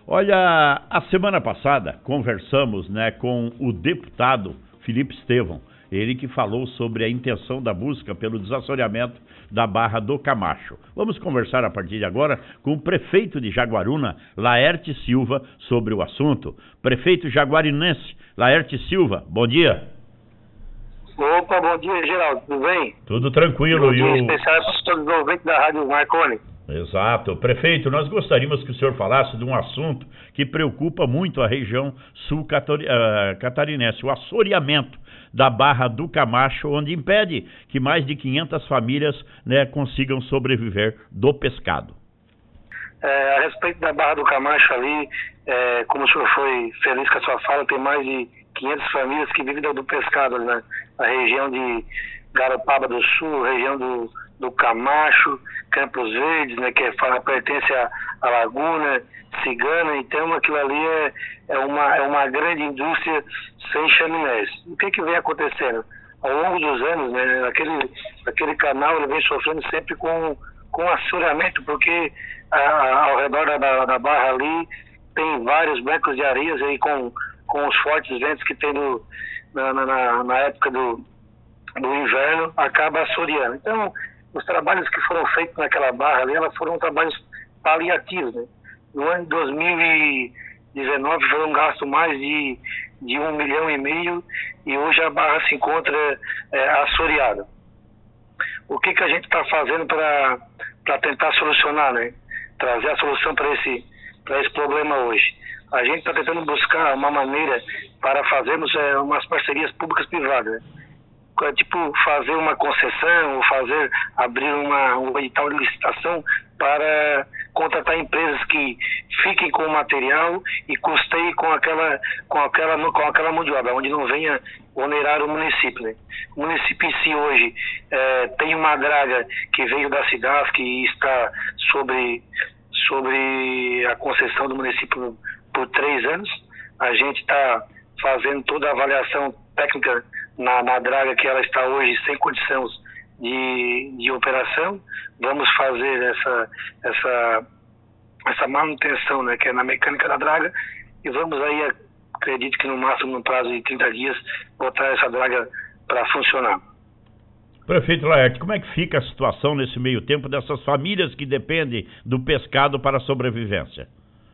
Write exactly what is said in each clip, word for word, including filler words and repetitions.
Olha, a semana passada conversamos, né, com o deputado Felipe Estevão, ele que falou sobre a intenção da busca pelo desassoreamento da Barra do Camacho. Vamos conversar a partir de agora com o prefeito de Jaguaruna, Laerte Silva, sobre o assunto. Prefeito jaguarinense, Laerte Silva, bom dia. Opa, bom dia, Geraldo, tudo bem? Tudo tranquilo. Bom dia, e o... especial para todos os ouvintes da Rádio Marconi. Exato. Prefeito, nós gostaríamos que o senhor falasse de um assunto que preocupa muito a região sul-catarinense, o assoreamento da Barra do Camacho, onde impede que mais de quinhentas famílias, né, consigam sobreviver do pescado. É, a respeito da Barra do Camacho ali, é, como o senhor foi feliz com a sua fala, tem mais de quinhentas famílias que vivem do pescado, né? Na região de Garopaba do Sul, região do, do Camacho, Campos Verdes, né, que é, pertence à, à Laguna, Cigana. Então aquilo ali é, é, uma, é uma grande indústria sem chaminés. O que que vem acontecendo? Ao longo dos anos, né, aquele, aquele canal ele vem sofrendo sempre com, com assoreamento, porque a, ao redor da, da, da barra ali tem vários bancos de areias aí com, com os fortes ventos que tem no, na, na, na época do, do inverno, acaba assoreando. Então, os trabalhos que foram feitos naquela barra ali, elas foram trabalhos paliativos, né? No ano de dois mil e dezenove foram gastos mais de, de um milhão e meio e hoje a barra se encontra é, assoreada. O que que a gente está fazendo para para tentar solucionar, né? Trazer a solução para esse, para esse problema hoje? A gente está tentando buscar uma maneira para fazermos é, umas parcerias públicas-privadas, né? Tipo, fazer uma concessão ou fazer, abrir uma, um edital de licitação para contratar empresas que fiquem com o material e custeiem com aquela, com aquela, com aquela mão de obra, onde não venha onerar o município, né? O município em si hoje é, tem uma draga que veio da cidade, que está sobre, sobre a concessão do município por três anos. A gente está fazendo toda a avaliação técnica na, na draga que ela está hoje sem condições de, de operação. Vamos fazer essa, essa, essa manutenção, né, que é na mecânica da draga, e vamos aí, acredito que no máximo no prazo de trinta dias, botar essa draga para funcionar. Prefeito Laerte, como é que fica a situação nesse meio tempo dessas famílias que dependem do pescado para a sobrevivência?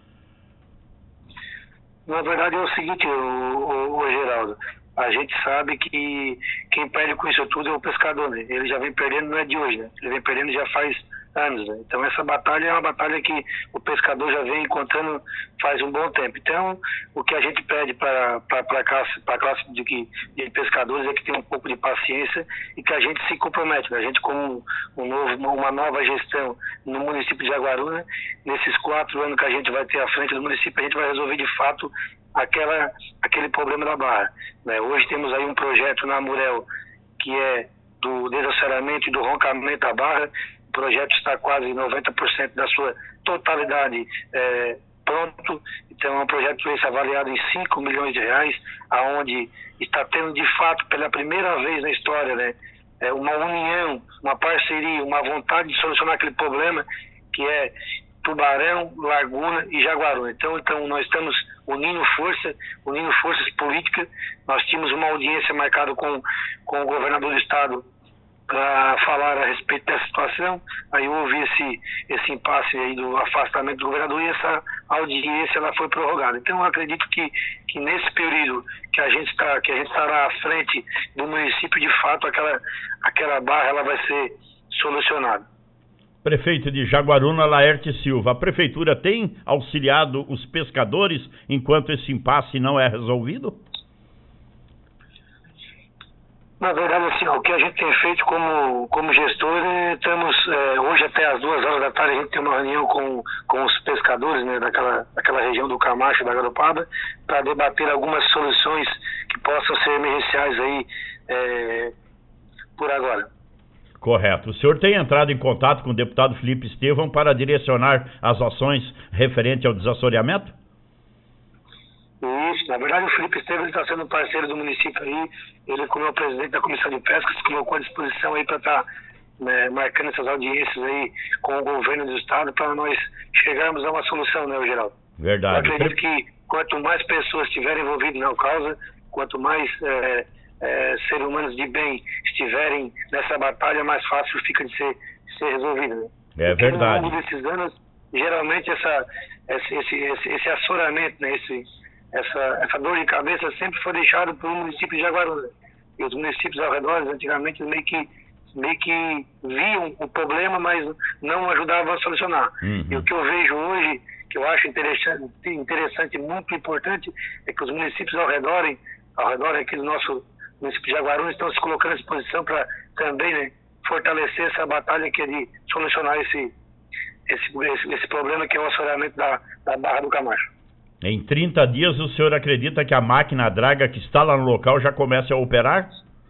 Na verdade é o seguinte, o, o, o Geraldo, a gente sabe que quem perde com isso tudo é o pescador, né? Ele já vem perdendo, não é de hoje, né? Ele vem perdendo já faz anos, né? Então essa batalha é uma batalha que o pescador já vem encontrando faz um bom tempo. Então o que a gente pede para a classe, para a classe de, de pescadores é que tenha um pouco de paciência e que a gente se compromete, né? A gente como um novo, uma nova gestão no município de Jaguaruna, nesses quatro anos que a gente vai ter à frente do município, a gente vai resolver de fato aquela, aquele problema da barra, né? Hoje temos aí um projeto na Murel que é do desassoreamento e do roncamento da barra. O projeto está quase noventa por cento da sua totalidade é, pronto. Então é um projeto esse avaliado em cinco milhões de reais, aonde está tendo de fato pela primeira vez na história, né, é uma união, uma parceria, uma vontade de solucionar aquele problema que é Tubarão, Laguna e Jaguaruna. Então, então nós estamos unindo força, unindo forças políticas. Nós tínhamos uma audiência marcada com, com o governador do estado para falar a respeito dessa situação. Aí houve esse, esse impasse aí do afastamento do governador e essa audiência ela foi prorrogada. Então eu acredito que, que nesse período que a gente está, que a gente estará à frente do município, de fato aquela, aquela barra ela vai ser solucionada. Prefeito de Jaguaruna, Laerte Silva, a prefeitura tem auxiliado os pescadores enquanto esse impasse não é resolvido? Na verdade, assim, o que a gente tem feito como, como gestor, é, estamos, é, hoje até as duas horas da tarde, a gente tem uma reunião com, com os pescadores, né, daquela, daquela região do Camacho, da Garopaba, para debater algumas soluções que possam ser emergenciais aí é, por agora. Correto. O senhor tem entrado em contato com o deputado Felipe Estevão para direcionar as ações referente ao desassoreamento? Isso, na verdade o Felipe Estevão está sendo um parceiro do município aí, ele como é o presidente da Comissão de Pesca, se colocou à disposição aí para estar tá, né, marcando essas audiências aí com o governo do estado para nós chegarmos a uma solução, né, Geraldo? Verdade. Eu acredito que quanto mais pessoas estiverem envolvidas na causa, quanto mais é, é, seres humanos de bem estiverem nessa batalha, mais fácil fica de ser, de ser resolvida. Né? É Porque verdade. ao longo desses anos, geralmente essa, esse, esse, esse, esse assoramento, né? esse, essa, essa dor de cabeça sempre foi deixado pelo município de Jaguaruna. E os municípios ao redor, antigamente, meio que, meio que viam o problema, mas não ajudavam a solucionar. Uhum. E o que eu vejo hoje, que eu acho interessante, interessante muito importante, é que os municípios ao redor, ao redor aqui do nosso município de Jaguaruna, estão se colocando à disposição para também, né, fortalecer essa batalha que é de solucionar esse, esse, esse, esse problema que é o assoreamento da, da Barra do Camacho. Em trinta dias, o senhor acredita que a máquina draga que está lá no local já comece a operar?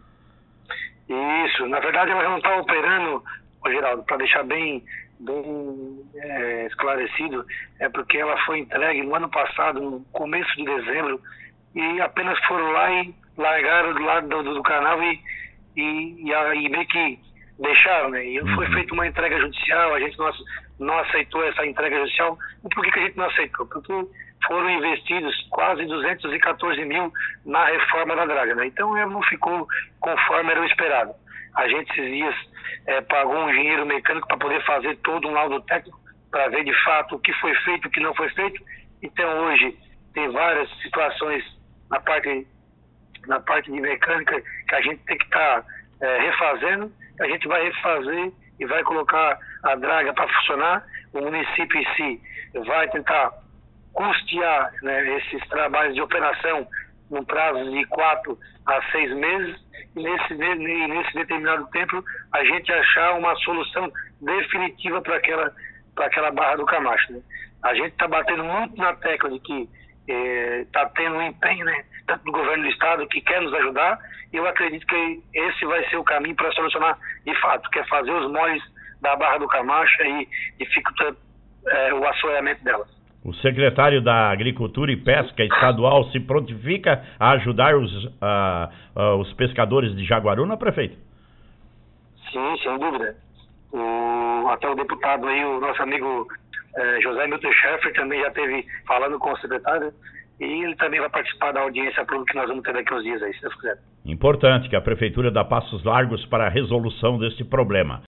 Isso, na verdade ela não está operando, ô Geraldo, para deixar bem, bem é, esclarecido, é porque ela foi entregue no ano passado, no começo de dezembro, e apenas foram lá e largaram do lado do, do canal e, e, e, a, e meio que deixaram, né? E foi feita uma entrega judicial, a gente não, não aceitou essa entrega judicial. E por que, que a gente não aceitou? Porque foram investidos quase duzentos e quatorze mil na reforma da draga, né? Então ela não ficou conforme era o esperado. A gente esses dias é, pagou um engenheiro mecânico para poder fazer todo um laudo técnico para ver de fato o que foi feito, o que não foi feito. Então hoje tem várias situações na parte, na parte de mecânica que a gente tem que estar tá, é, refazendo. A gente vai refazer e vai colocar a draga para funcionar. O município em si vai tentar custear, né, esses trabalhos de operação no prazo de quatro a seis meses, e nesse, nesse determinado tempo a gente achar uma solução definitiva para aquela, para aquela Barra do Camacho. Né? A gente está batendo muito na tecla de que está eh, tendo um empenho, né, tanto do governo do estado que quer nos ajudar, e eu acredito que esse vai ser o caminho para solucionar de fato, que é fazer os moles da Barra do Camacho e dificultar eh, o assoreamento delas. O secretário da Agricultura e Pesca estadual se prontifica a ajudar os, uh, uh, os pescadores de Jaguaruna, prefeito? Sim, sem dúvida. O, até o deputado aí, o nosso amigo eh, José Milton Schaeffer também já esteve falando com o secretário, e ele também vai participar da audiência pública que nós vamos ter daqui uns dias aí, se Deus quiser. Importante que a prefeitura dá passos largos para a resolução deste problema.